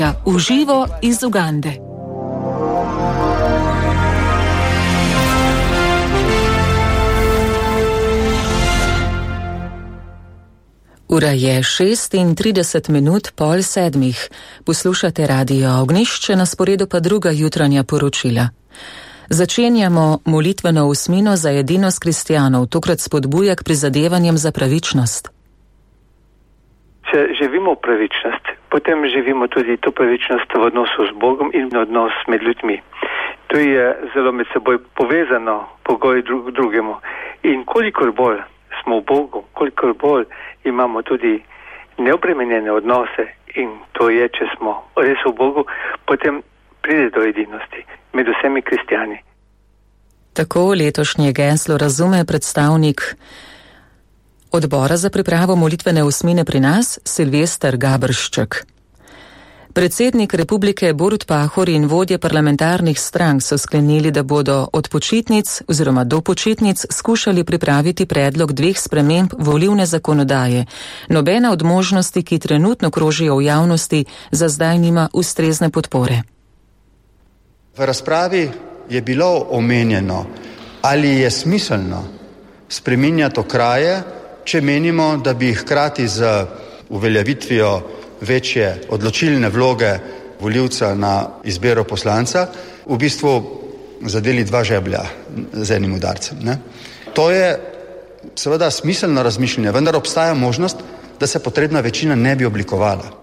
V živo iz Ugande. Ura je 36 pol 7. Poslušate Radio Ognjišče, na sporedu pa druga jutranja poročila. Začenjamo molitveno osmino za edinost kristjanov, tokrat spodbuja k prizadevanjem za pravičnost. Če živimo pravičnost, potem živimo tudi to pravičnost v odnosu z Bogom in odnos med ljudmi. To je zelo med seboj povezano, pogoj drugemu. In kolikor bolj smo v Bogu, kolikor bolj imamo tudi neobremenjene odnose, in to je, če smo res v Bogu, potem pride do edinosti med vsemi kristjani. Tako letošnje geslo razume predstavnik Odbora za pripravo molitvene osmine pri nas, Silvester Gabršček. Predsednik republike Borut Pahor in vodje parlamentarnih strank so sklenili, da bodo od počitnic oziroma do počitnic skušali pripraviti predlog 2 sprememb volilne zakonodaje. Nobena od možnosti, ki trenutno krožijo v javnosti, za zdaj nima ustrezne podpore. V razpravi je bilo omenjeno, ali je smiselno spreminjati okraje, če menimo, da bi hkrati z uveljavitvijo večje odločilne vloge volivca na izbiro poslanca v bistvu zadeli 2 žeblja z enim udarcem. Ne? To je seveda smiselno razmišljanje, vendar obstaja možnost, da se potrebna večina ne bi oblikovala.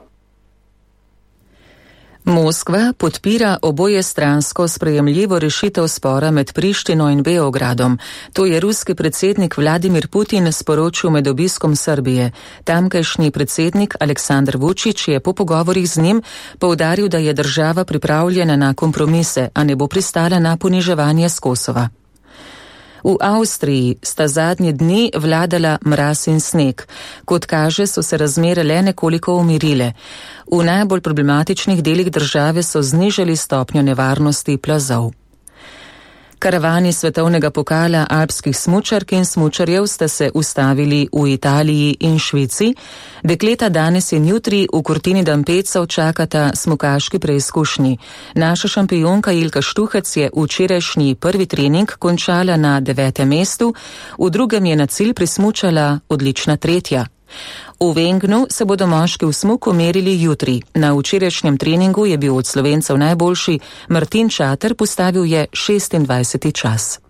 Moskva podpira obojestransko sprejemljivo rešitev spora med Prištino in Beogradom. To je ruski predsednik Vladimir Putin sporočil med obiskom Srbije. Tamkajšnji predsednik Aleksandar Vučić je po pogovorih z njim poudaril, da je država pripravljena na kompromise, a ne bo pristala na poniževanje s Kosova. V Avstriji sta zadnje dni vladala mraz in sneg. Kot kaže, so se razmere le nekoliko umirile. V najbolj problematičnih delih države so znižali stopnjo nevarnosti plazov. Karavani svetovnega pokala alpskih smučark in smučarjev sta se ustavili v Italiji in Švici. Dekleta danes in jutri v Cortini d'Ampezzo čakata smukaški preizkušnji. Naša šampionka Ilka Štuhec je včerajšnji prvi trening končala na 9. mestu, v drugem je na cilj prismučala odlična 3. V Vengnu se bodo moški v smuku merili jutri. Na včerajšnjem treningu je bil od Slovencev najboljši. Martin Čater postavil je 26. čas.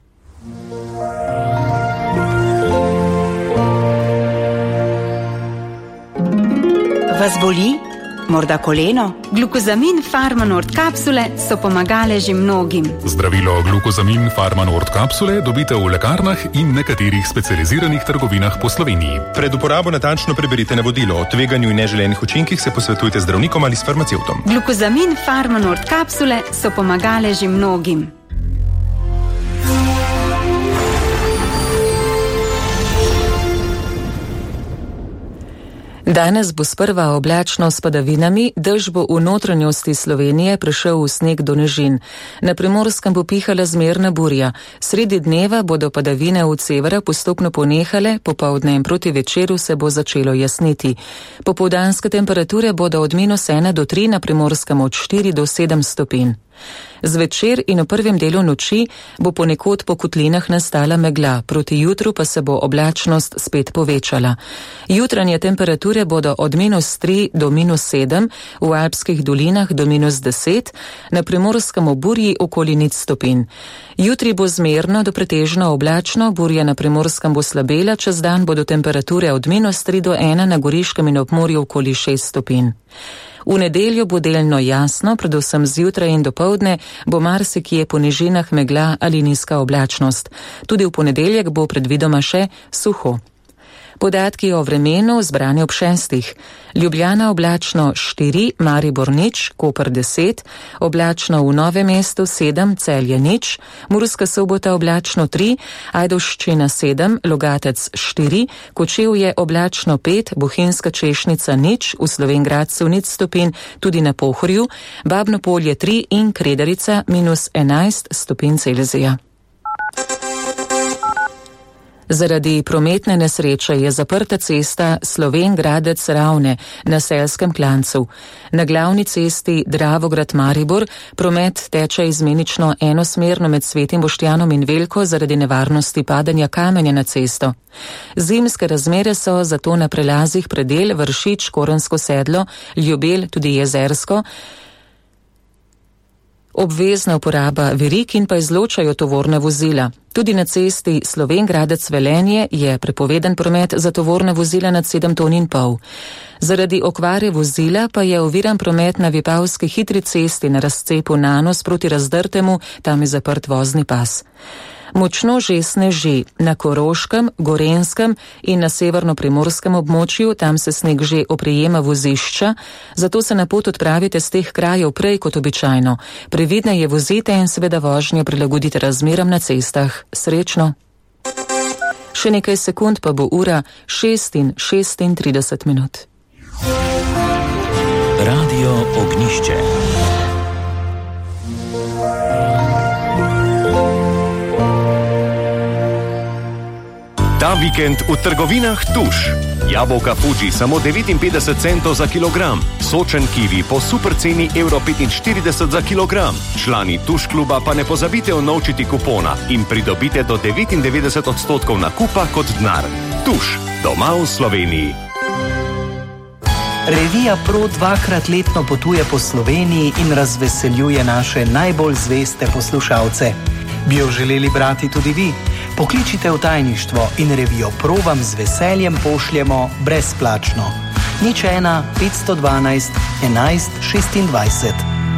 Vas boli? Morda koleno? Glukozamin Farmanord kapsule so pomagale že mnogim. Zdravilo glukozamin Farmanord kapsule dobite v lekarnah in nekaterih specializiranih trgovinah po Sloveniji. Pred uporabo natančno preberite navodilo. O tveganju in neželenih učinkih se posvetujte z zdravnikom ali s farmacevtom. Glukozamin Farmanord kapsule so pomagale že mnogim. Danes bo sprva oblačno s padavinami, dež bo v notranjosti Slovenije prešel v sneg do nežin. Na Primorskem bo pihala zmerna burja. Sredi dneva bodo padavine od severa postopno ponehale, popoldne in proti večeru se bo začelo jasniti. Popoldanske temperature bodo od -1 do 3, na Primorskem od 4 do 7 stopinj. Zvečer in v prvem delu noči bo ponekod po kotlinah nastala megla, proti jutru pa se bo oblačnost spet povečala. Jutranje temperature bodo od -3 do -7, v alpskih dolinah do -10, na Primorskem ob burji okoli 0 stopinj. Jutri bo zmerno do pretežno oblačno, burja na Primorskem bo slabela, čez dan bodo temperature od -3 do 1, na Goriškem in ob morju okoli 6 stopinj. V nedeljo bo delno jasno, predvsem zjutraj in dopoldne bo marsikje po nižinah megla ali nizka oblačnost. Tudi v ponedeljek bo predvidoma še suho. Podatki o vremenu zbrani ob 6. Ljubljana oblačno 4, Maribor 0, Koper 10, oblačno v Novem mestu 7, Celje 0, Murska Sobota oblačno 3, Ajdovščina 7, Logatec 4, Kočevje oblačno 5, Bohinjska Češnica 0, v Slovenj Gradcu 0 stopinj, tudi na Pohorju, Babno Polje 3 in Kredarica -11 stopinj Celzija. Zaradi prometne nesreče je zaprta cesta Slovenj-Gradec-Ravne na Selskem klancu. Na glavni cesti Dravograd-Maribor promet teče izmenično enosmerno med Svetim Boštjanom in Veljko zaradi nevarnosti padanja kamenja na cesto. Zimske razmere so zato na prelazih Predel, Vršič, Korensko sedlo, Ljubelj, tudi Jezersko, obvezna uporaba verig in pa izločajo tovorna vozila. Tudi na cesti Slovenj-Gradec-Velenje je prepoveden promet za tovorna vozila nad 7,5 ton. Zaradi okvare vozila pa je oviran promet na vipavski hitri cesti na razcepu Nanos proti Razdrtemu, tam je zaprt vozni pas. Močno že sneži na Koroškem, Gorenjskem in na severno-primorskem območju, tam se sneg že oprijema vozišča, zato se na pot odpravite z teh krajev prej kot običajno. Previdneje vozite in seveda vožnjo prilagodite razmeram na cestah. Srečno! Še nekaj sekund pa bo ura 6:36. Radio Ognjišče. Ta vikend v trgovinah Tuš. Jabolka Fuji samo 59 centov za kilogram. Sočen kiwi po super ceni €45 za kilogram. Člani Tuš kluba pa ne pozabite unovčiti kupona in pridobite do 99% nakupa kot denar. Tuš, doma v Sloveniji. Revija Pro 2-krat letno potuje po Sloveniji in razveseljuje naše najbolj zveste poslušalce. Bi jo želeli brati tudi vi? Pokličite v tajništvo in revijo Pro vam z veseljem pošljemo brezplačno. 01 512 11 26.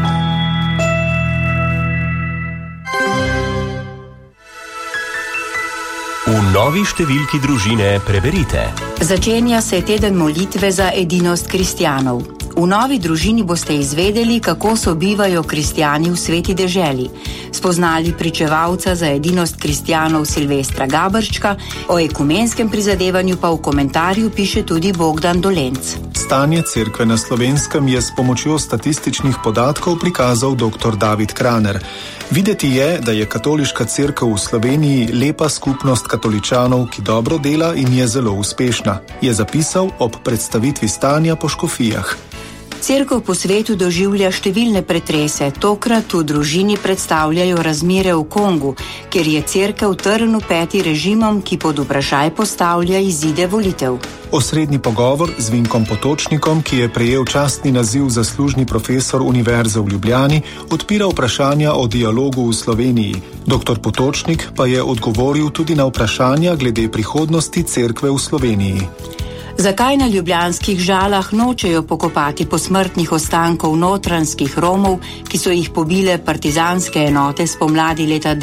V novi številki družine preberite. Začenja se teden molitve za edinost kristjanov. V novi družini boste izvedeli, kako sobivajo kristjani v sveti deželi. Spoznali pričevalca za edinost kristjanov Silvestra Gabrščka, o ekumenskem prizadevanju pa v komentarju piše tudi Bogdan Dolenc. Stanje cerkve na Slovenskem je s pomočjo statističnih podatkov prikazal dr. David Kraner. Videti je, da je katoliška cerkev v Sloveniji lepa skupnost katoličanov, ki dobro dela in je zelo uspešna, je zapisal ob predstavitvi stanja po škofijah. Cerkev po svetu doživlja številne pretrese, tokrat v družini predstavljajo razmere v Kongu, kjer je cerkev trn v peti režimom, ki pod vprašaj postavlja izide volitev. Osrednji pogovor z Vinkom Potočnikom, ki je prejel častni naziv zaslužni profesor Univerze v Ljubljani, odpira vprašanja o dialogu v Sloveniji. Dr. Potočnik pa je odgovoril tudi na vprašanja glede prihodnosti cerkve v Sloveniji. Zakaj na ljubljanskih Žalah nočejo pokopati posmrtnih ostankov notranskih Romov, ki so jih pobile partizanske enote spomladi leta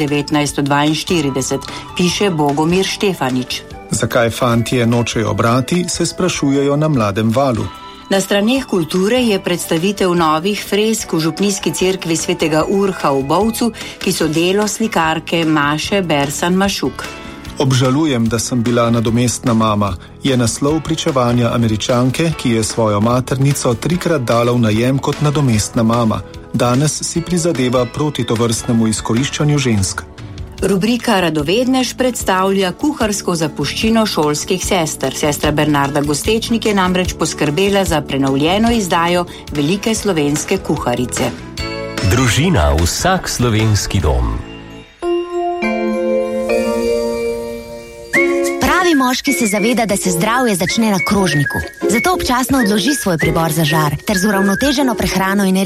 1942, piše Bogomir Štefanič. Zakaj fantje nočejo brati, se sprašujejo na Mladem valu. Na straneh kulture je predstavitev novih fresk v župnijski cerkvi svetega Urha v Bovcu, ki so delo slikarke Maše Bersan Mašuk. Obžalujem, da sem bila nadomestna mama, je naslov pričevanja Američanke, ki je svojo maternico 3-krat dala v najem kot nadomestna mama. Danes si prizadeva proti tovrstnemu izkoriščanju žensk. Rubrika Radovednež predstavlja kuharsko zapuščino šolskih sester. Sestra Bernarda Gostečnik je namreč poskrbela za prenovljeno izdajo velike slovenske kuharice. Družina, vsak slovenski dom. Moški se zaveda, da se zdravje začne na krožniku. Zato občasno odloži svoj pribor za žar ter z uravnoteženo prehrano in